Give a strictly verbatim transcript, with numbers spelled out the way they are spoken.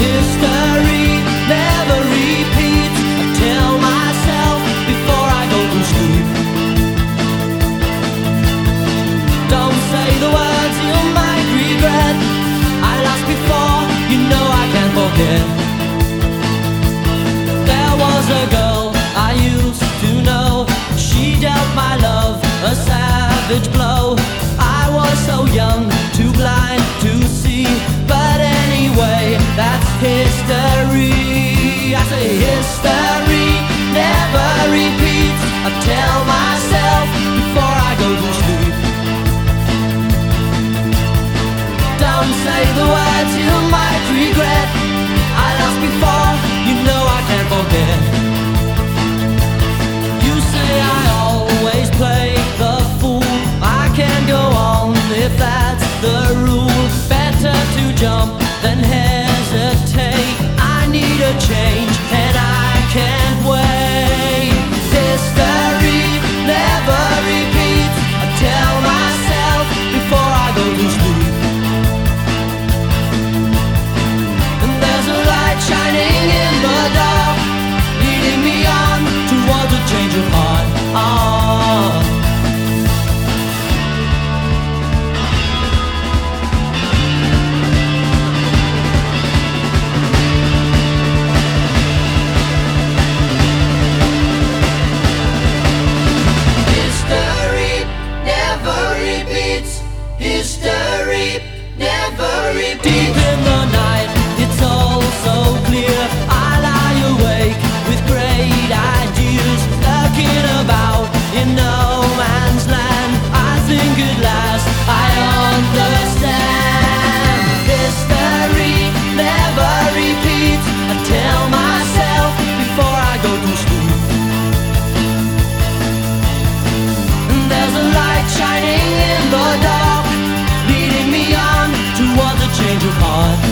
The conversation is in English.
History never repeats. I tell myself before I go to sleep. Don't say the words you might regret. I lost before, you know I can't forget. There was a girl I used to know. She dealt my love a savage blow. I was so young, too blind to see. But anyway, that's history. I say history never repeats. I tell myself before I go to sleep. Don't say the words you might regret. I lost before, you know I can't forget. You say I always play the fool. I can't go on if that's the rule. Better to jump than hesitate. I need a change and I can't wait. History never repeats. I tell myself before I go to sleep. And there's a light shining in the dark, leading me on towards a change of heart. Oh. History never repeats. Deep in the night, it's all so clear. I lie awake with great ideas, lurking about in no man's land. I think at last I understand. History never repeats. I tell myself before I go to sleep. And there's a light shining in the dark, leading me on towards a change of heart.